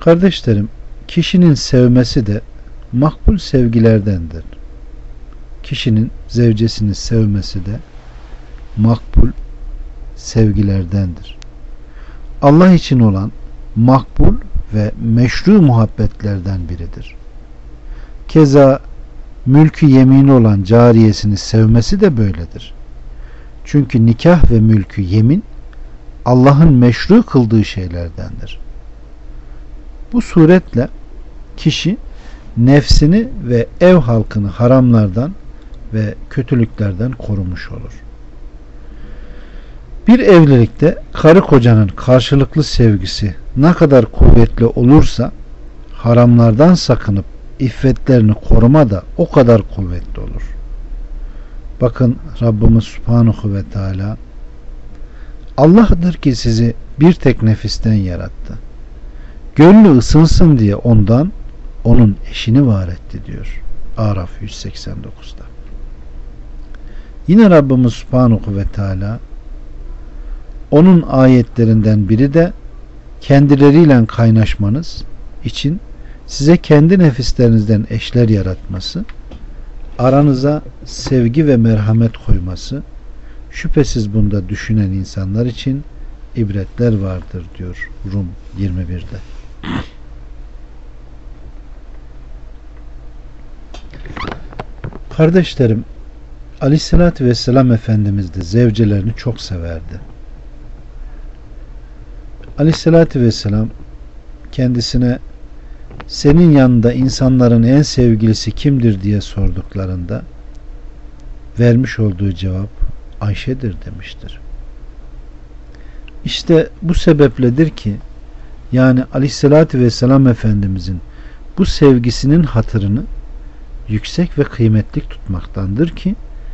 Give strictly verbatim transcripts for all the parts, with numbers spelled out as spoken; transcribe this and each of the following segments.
Kardeşlerim, kişinin sevmesi de makbul sevgilerdendir. Kişinin zevcesini sevmesi de makbul sevgilerdendir. Allah için olan makbul ve meşru muhabbetlerden biridir. Keza mülkü yemini olan cariyesini sevmesi de böyledir. Çünkü nikah ve mülkü yemin Allah'ın meşru kıldığı şeylerdendir. Bu suretle kişi nefsini ve ev halkını haramlardan ve kötülüklerden korumuş olur. Bir evlilikte karı kocanın karşılıklı sevgisi ne kadar kuvvetli olursa haramlardan sakınıp iffetlerini koruma da o kadar kuvvetli olur. Bakın Rabbimiz Subhanahu ve Teala Allah'dır ki sizi bir tek nefisten yarattı. Gönlü ısınsın diye ondan onun eşini var etti diyor. Araf yüz seksen dokuzda. Yine Rabbimiz Subhanahu ve Teala onun ayetlerinden biri de kendileriyle kaynaşmanız için size kendi nefislerinizden eşler yaratması, aranıza sevgi ve merhamet koyması, şüphesiz bunda düşünen insanlar için ibretler vardır diyor Rum yirmi birde. Kardeşlerim, Aleyhisselatü Vesselam Efendimiz de zevcelerini çok severdi. Aleyhisselatü Vesselam kendisine senin yanında insanların en sevgilisi kimdir diye sorduklarında vermiş olduğu cevap Ayşe'dir demiştir. İşte bu sebepledir ki yani Aleyhisselatü Vesselam Efendimizin bu sevgisinin hatırını yüksek ve kıymetli tutmaktandır ki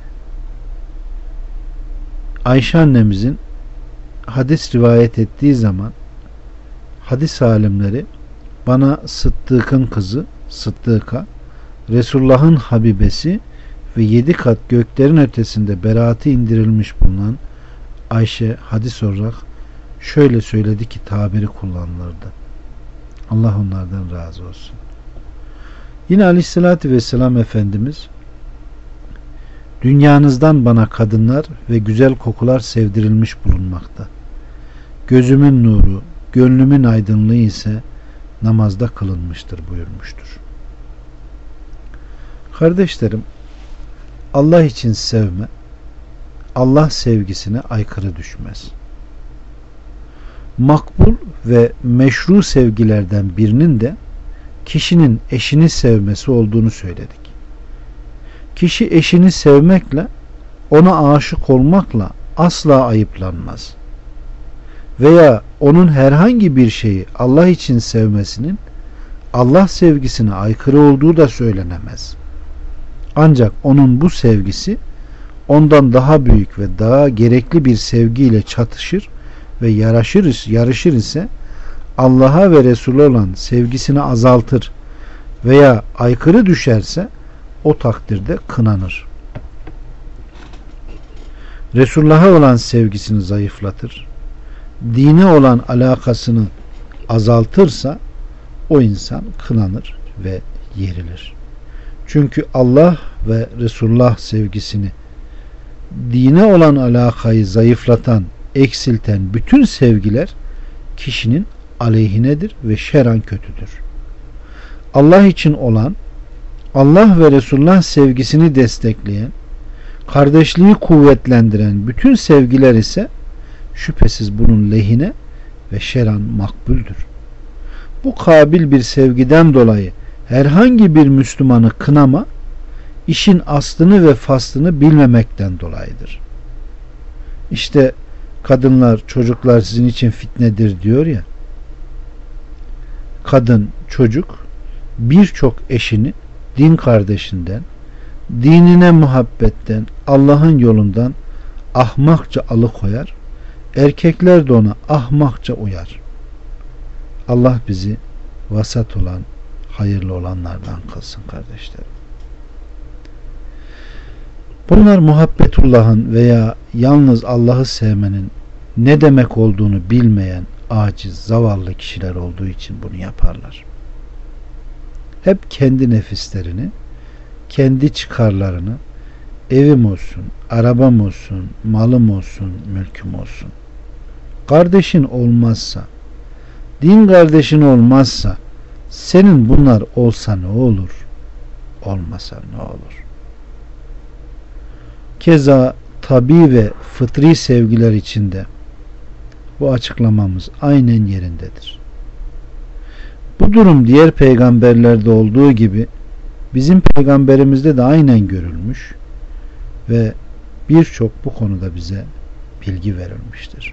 Ayşe annemizin hadis rivayet ettiği zaman hadis alimleri bana Sıddık'ın kızı Sıddık'a, Resulullah'ın Habibesi ve yedi kat göklerin ötesinde beraatı indirilmiş bulunan Ayşe hadis olarak şöyle söyledi ki tabiri kullanılırdı. Allah onlardan razı olsun. Yine Aleyhisselatü Vesselam Efendimiz dünyanızdan bana kadınlar ve güzel kokular sevdirilmiş bulunmakta. Gözümün nuru, gönlümün aydınlığı ise namazda kılınmıştır buyurmuştur. Kardeşlerim, Allah için sevme, Allah sevgisine aykırı düşmez. Makbul ve meşru sevgilerden birinin de kişinin eşini sevmesi olduğunu söyledik. Kişi eşini sevmekle, ona aşık olmakla asla ayıplanmaz. Veya onun herhangi bir şeyi Allah için sevmesinin Allah sevgisine aykırı olduğu da söylenemez. Ancak onun bu sevgisi ondan daha büyük ve daha gerekli bir sevgiyle çatışır ve yarışır, yarışır ise Allah'a ve Resul'e olan sevgisini azaltır veya aykırı düşerse o takdirde kınanır. Resulullah'a olan sevgisini zayıflatır, dine olan alakasını azaltırsa o insan kınanır ve yerilir. Çünkü Allah ve Resulullah sevgisini, dine olan alakayı zayıflatan, eksilten bütün sevgiler kişinin aleyhinedir ve şer'an kötüdür. Allah için olan, Allah ve Resulullah sevgisini destekleyen, kardeşliği kuvvetlendiren bütün sevgiler ise şüphesiz bunun lehine ve şer'an makbuldür. Bu kabil bir sevgiden dolayı herhangi bir Müslümanı kınama, işin aslını ve faslını bilmemekten dolayıdır. İşte kadınlar, çocuklar sizin için fitnedir diyor ya, kadın, çocuk birçok eşini din kardeşinden, dinine muhabbetten, Allah'ın yolundan ahmakça alıkoyar, erkekler de ona ahmakça uyar. Allah bizi vasat olan, hayırlı olanlardan kılsın kardeşlerim. Bunlar muhabbetullah'ın veya yalnız Allah'ı sevmenin ne demek olduğunu bilmeyen, aciz, zavallı kişiler olduğu için bunu yaparlar. Hep kendi nefislerini, kendi çıkarlarını, evim olsun, arabam olsun, malım olsun, mülküm olsun. Kardeşin olmazsa, din kardeşin olmazsa, senin bunlar olsa ne olur? Olmasa ne olur? Keza tabi ve fıtri sevgiler içinde bu açıklamamız aynen yerindedir. Bu durum diğer peygamberlerde olduğu gibi bizim peygamberimizde de aynen görülmüş ve birçok bu konuda bize bilgi verilmiştir.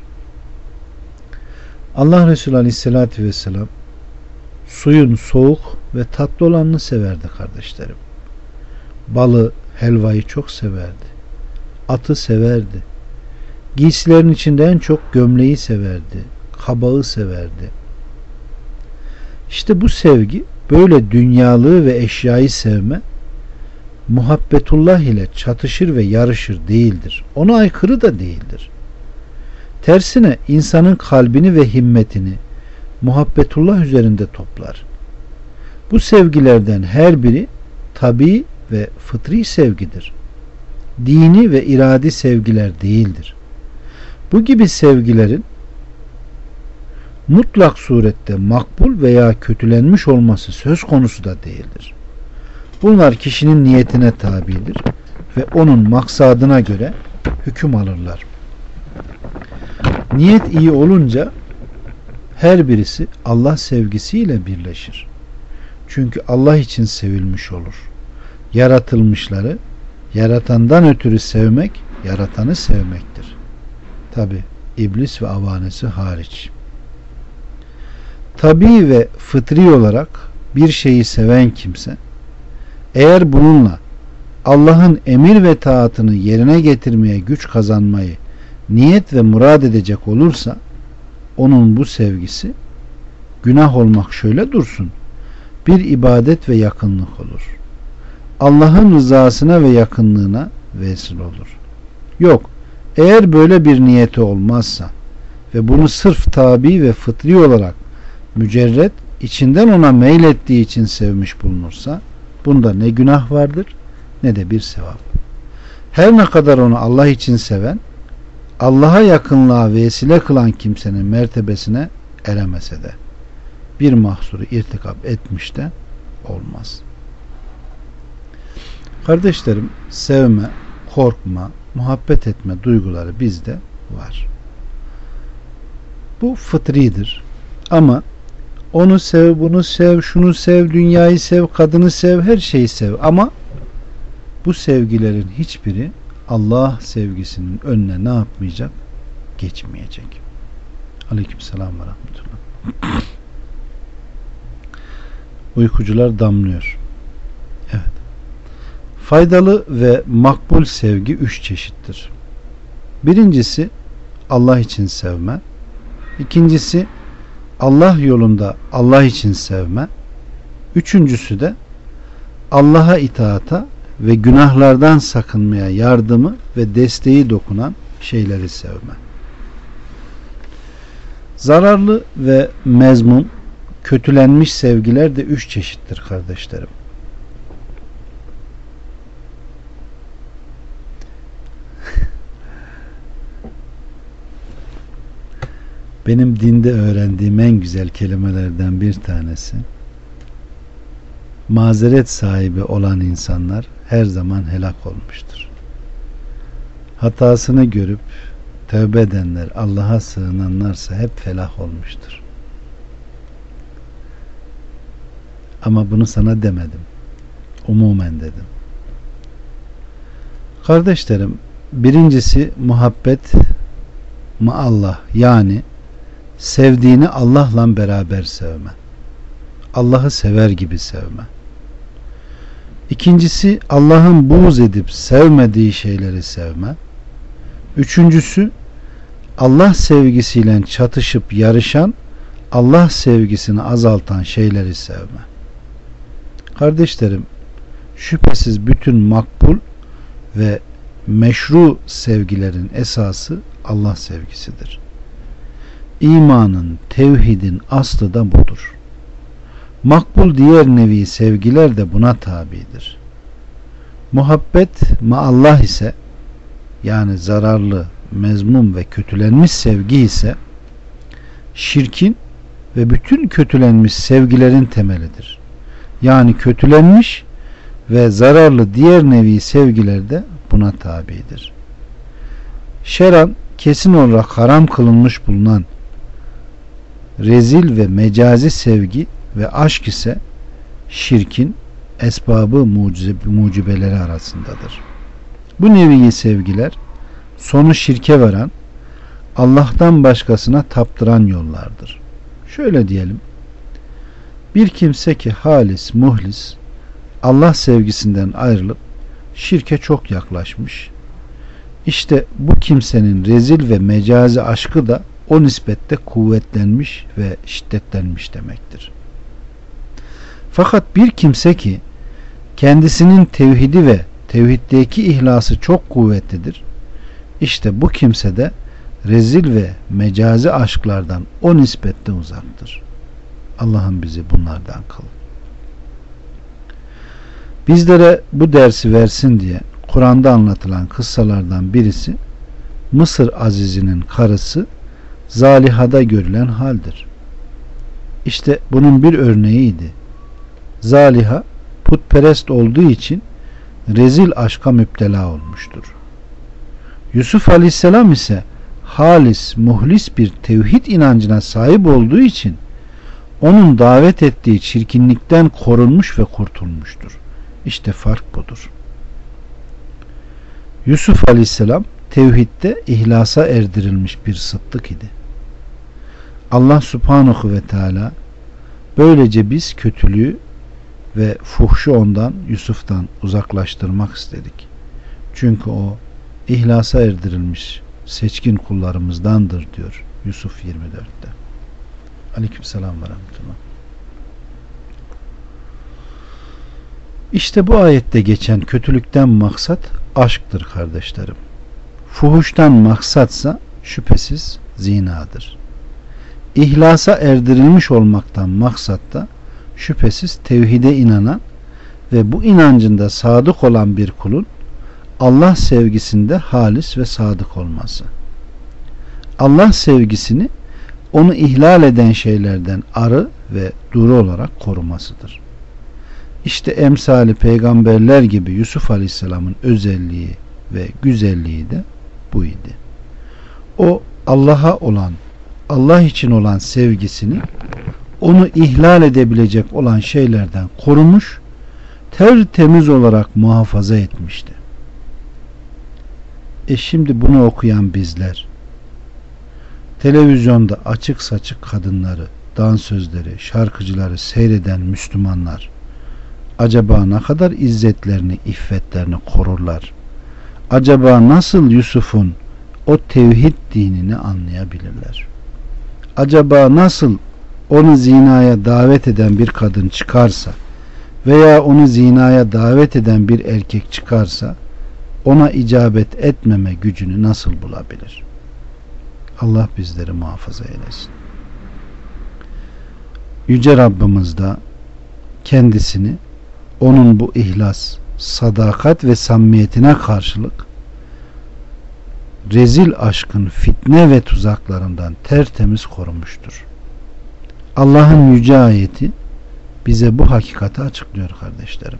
Allah Resulü Aleyhisselatü Vesselam suyun soğuk ve tatlı olanını severdi kardeşlerim. Balı, helvayı çok severdi. Atı severdi. Giysilerin içinde en çok gömleği severdi. Kabağı severdi. İşte bu sevgi, böyle dünyalığı ve eşyayı sevme, muhabbetullah ile çatışır ve yarışır değildir. Ona aykırı da değildir. Tersine insanın kalbini ve himmetini muhabbetullah üzerinde toplar. Bu sevgilerden her biri tabii ve fıtri sevgidir. Dini ve iradi sevgiler değildir. Bu gibi sevgilerin mutlak surette makbul veya kötülenmiş olması söz konusu da değildir. Bunlar kişinin niyetine tabidir ve onun maksadına göre hüküm alırlar. Niyet iyi olunca her birisi Allah sevgisiyle birleşir. Çünkü Allah için sevilmiş olur. Yaratılmışları yaratandan ötürü sevmek, yaratanı sevmektir. Tabi iblis ve avanesi hariç. Tabii ve fıtri olarak bir şeyi seven kimse, eğer bununla Allah'ın emir ve taatını yerine getirmeye güç kazanmayı niyet ve murad edecek olursa, onun bu sevgisi günah olmak şöyle dursun, bir ibadet ve yakınlık olur. Allah'ın rızasına ve yakınlığına vesile olur. Yok, eğer böyle bir niyeti olmazsa ve bunu sırf tabi ve fıtri olarak mücerret, içinden ona meylettiği için sevmiş bulunursa, bunda ne günah vardır ne de bir sevap. Her ne kadar onu Allah için seven, Allah'a yakınlığa vesile kılan kimsenin mertebesine eremese de bir mahsuru irtikap etmiş de olmaz. Kardeşlerim, sevme, korkma, muhabbet etme duyguları bizde var. Bu fıtridir. Ama onu sev, bunu sev, şunu sev, dünyayı sev, kadını sev, her şeyi sev. Ama bu sevgilerin hiçbiri Allah sevgisinin önüne ne yapmayacak? Geçmeyecek. Aleykümselam ve rahmetullah. Uykucular damlıyor. Evet. Faydalı ve makbul sevgi üç çeşittir. Birincisi Allah için sevme. İkincisi Allah yolunda Allah için sevme. Üçüncüsü de Allah'a itaata ve günahlardan sakınmaya yardımı ve desteği dokunan şeyleri sevme. Zararlı ve mezmum, kötülenmiş sevgiler de üç çeşittir kardeşlerim. Benim dinde öğrendiğim en güzel kelimelerden bir tanesi, mazeret sahibi olan insanlar her zaman helak olmuştur. Hatasını görüp tövbe edenler, Allah'a sığınanlarsa hep felah olmuştur. Ama bunu sana demedim. Umumen dedim. Kardeşlerim, birincisi muhabbet maallah, yani sevdiğini Allah'la beraber sevme. Allah'ı sever gibi sevme. İkincisi Allah'ın buğz edip sevmediği şeyleri sevme. Üçüncüsü Allah sevgisiyle çatışıp yarışan, Allah sevgisini azaltan şeyleri sevme. Kardeşlerim, şüphesiz bütün makbul ve meşru sevgilerin esası Allah sevgisidir. İmanın, tevhidin aslı da budur. Makbul diğer nevi sevgiler de buna tabidir. Muhabbet maallah ise, yani zararlı, mezmum ve kötülenmiş sevgi ise şirkin ve bütün kötülenmiş sevgilerin temelidir. Yani kötülenmiş ve zararlı diğer nevi sevgiler de buna tabidir. Şer'an kesin olarak haram kılınmış bulunan rezil ve mecazi sevgi ve aşk ise şirkin esbabı mucibeleri arasındadır. Bu nevi sevgiler sonu şirke varan, Allah'tan başkasına taptıran yollardır. Şöyle diyelim, bir kimse ki halis, muhlis, Allah sevgisinden ayrılıp şirke çok yaklaşmış, İşte bu kimsenin rezil ve mecazi aşkı da o nispette kuvvetlenmiş ve şiddetlenmiş demektir. Fakat bir kimse ki kendisinin tevhidi ve tevhiddeki ihlası çok kuvvetlidir, İşte bu kimse de rezil ve mecazi aşklardan o nispette uzaktır. Allah'ım bizi bunlardan kıl. Bizlere bu dersi versin diye Kur'an'da anlatılan kıssalardan birisi Mısır Aziz'inin karısı Zaliha'da görülen haldir. İşte bunun bir örneğiydi. Zaliha putperest olduğu için rezil aşka müptela olmuştur. Yusuf Aleyhisselam ise halis, muhlis bir tevhid inancına sahip olduğu için onun davet ettiği çirkinlikten korunmuş ve kurtulmuştur. İşte fark budur. Yusuf Aleyhisselam tevhidde ihlasa erdirilmiş bir sıddık idi. Allah Subhanahu ve Teala böylece biz kötülüğü ve fuhşu ondan, Yusuf'tan uzaklaştırmak istedik. Çünkü o ihlasa erdirilmiş seçkin kullarımızdandır diyor Yusuf yirmi dörtte. Aleykümselam ve rahmetullah. İşte bu ayette geçen kötülükten maksat aşktır kardeşlerim. Fuhuştan maksatsa şüphesiz zinadır. İhlasa erdirilmiş olmaktan maksat da şüphesiz tevhide inanan ve bu inancında sadık olan bir kulun Allah sevgisinde halis ve sadık olması. Allah sevgisini onu ihlal eden şeylerden arı ve duru olarak korumasıdır. İşte emsali peygamberler gibi Yusuf Aleyhisselam'ın özelliği ve güzelliği de bu idi. O Allah'a olan, Allah için olan sevgisini onu ihlal edebilecek olan şeylerden korumuş, tertemiz olarak muhafaza etmişti. E şimdi bunu okuyan bizler, televizyonda açık saçık kadınları, dansözleri, şarkıcıları seyreden Müslümanlar acaba ne kadar izzetlerini, iffetlerini korurlar? Acaba nasıl Yusuf'un o tevhid dinini anlayabilirler? Acaba nasıl onu zinaya davet eden bir kadın çıkarsa veya onu zinaya davet eden bir erkek çıkarsa ona icabet etmeme gücünü nasıl bulabilir? Allah bizleri muhafaza eylesin. Yüce Rabbimiz de kendisini onun bu ihlas, sadakat ve samimiyetine karşılık rezil aşkın fitne ve tuzaklarından tertemiz korumuştur. Allah'ın yüce ayeti bize bu hakikati açıklıyor kardeşlerim.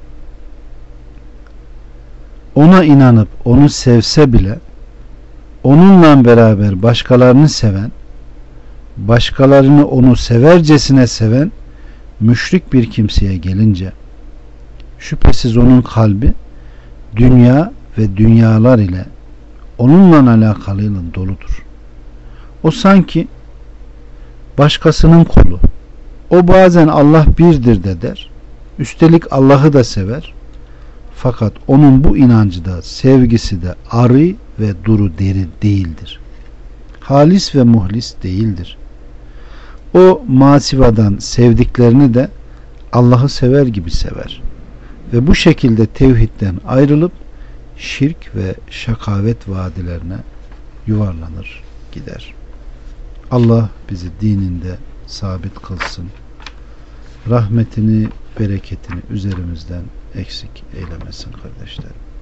Ona inanıp onu sevse bile onunla beraber başkalarını seven, başkalarını onu severcesine seven müşrik bir kimseye gelince şüphesiz onun kalbi dünya ve dünyalar ile onunla alakalıyla doludur. O sanki başkasının kulu. O bazen Allah birdir de der. Üstelik Allah'ı da sever. Fakat onun bu inancı da sevgisi de arı ve duru deri değildir. Halis ve muhlis değildir. O masivadan sevdiklerini de Allah'ı sever gibi sever. Ve bu şekilde tevhidden ayrılıp şirk ve şakavet vadilerine yuvarlanır gider. Allah bizi dininde sabit kılsın. Rahmetini, bereketini üzerimizden eksik eylemesin kardeşlerim.